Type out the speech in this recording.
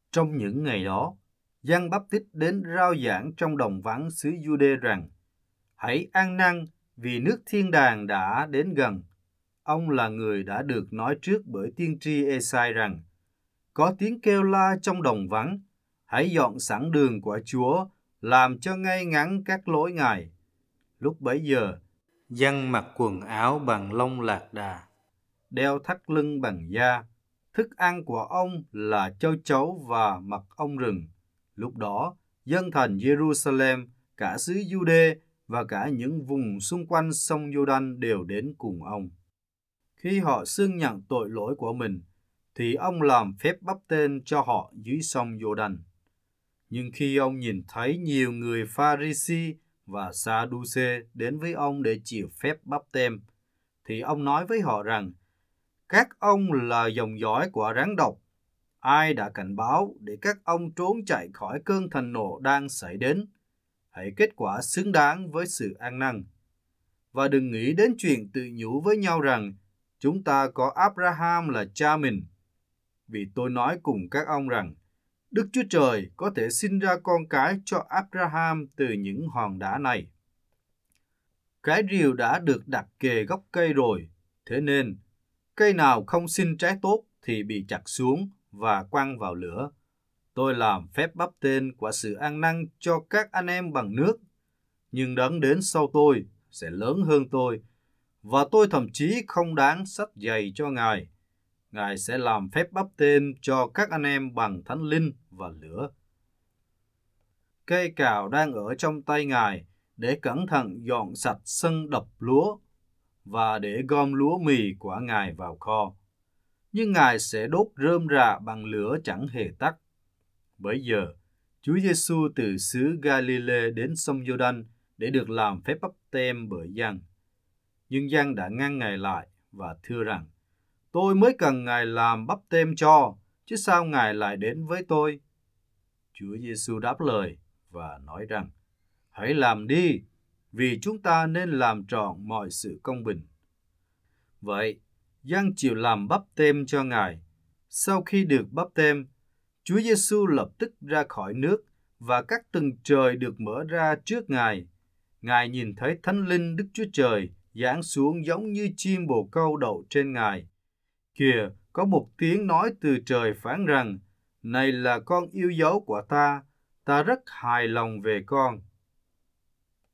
Trong những ngày đó, Giăng Báp-tít đến rao giảng trong đồng vắng xứ Giu-đê rằng: Hãy ăn năn, vì nước thiên đàng đã đến gần. Ông là người đã được nói trước bởi tiên tri Ê-sai rằng: Có tiếng kêu la trong đồng vắng, hãy dọn sẵn đường của Chúa, làm cho ngay ngắn các lối Ngài. Lúc bấy giờ, Giăng mặc quần áo bằng lông lạc đà, đeo thắt lưng bằng da. Thức ăn của ông là châu chấu và mật ong rừng. Lúc đó, dân thành Jerusalem, cả xứ Giu-đê và cả những vùng xung quanh sông Giô-đanh đều đến cùng ông. Khi họ xưng nhận tội lỗi của mình, thì ông làm phép báp tên cho họ dưới sông Giô-đanh. Nhưng khi ông nhìn thấy nhiều người Pha-ri-si và Sa-đu-xê đến với ông để chịu phép báp têm, thì ông nói với họ rằng: Các ông là dòng dõi của rắn độc. Ai đã cảnh báo để các ông trốn chạy khỏi cơn thịnh nộ đang xảy đến? Hãy kết quả xứng đáng với sự ăn năn. Và đừng nghĩ đến chuyện tự nhủ với nhau rằng chúng ta có Abraham là cha mình. Vì tôi nói cùng các ông rằng Đức Chúa Trời có thể sinh ra con cái cho Abraham từ những hòn đá này. Cái rìu đã được đặt kề gốc cây rồi, thế nên cây nào không sinh trái tốt thì bị chặt xuống và quăng vào lửa. Tôi làm phép báp tên của sự ăn năn cho các anh em bằng nước, nhưng đấng đến sau tôi sẽ lớn hơn tôi, và tôi thậm chí không đáng xách giày cho Ngài. Ngài sẽ làm phép báp tên cho các anh em bằng Thánh Linh và lửa. Cây cào đang ở trong tay Ngài để cẩn thận dọn sạch sân đập lúa và để gom lúa mì của Ngài vào kho. Nhưng Ngài sẽ đốt rơm rạ bằng lửa chẳng hề tắt. Bấy giờ, Chúa Giêsu từ xứ Ga-li-lê đến sông Giô-đanh để được làm phép báp têm bởi Giăng. Nhưng Giăng đã ngăn Ngài lại và thưa rằng: Tôi mới cần Ngài làm báp têm cho, chứ sao Ngài lại đến với tôi? Chúa Giêsu đáp lời và nói rằng: Hãy làm đi, vì chúng ta nên làm trọn mọi sự công bình. Vậy, Giăng chịu làm báp têm cho Ngài. Sau khi được báp têm, Chúa Giêsu lập tức ra khỏi nước và các tầng trời được mở ra trước Ngài. Ngài nhìn thấy Thánh Linh Đức Chúa Trời giáng xuống giống như chim bồ câu đậu trên Ngài. Kìa, có một tiếng nói từ trời phán rằng: Này là con yêu dấu của ta, ta rất hài lòng về con.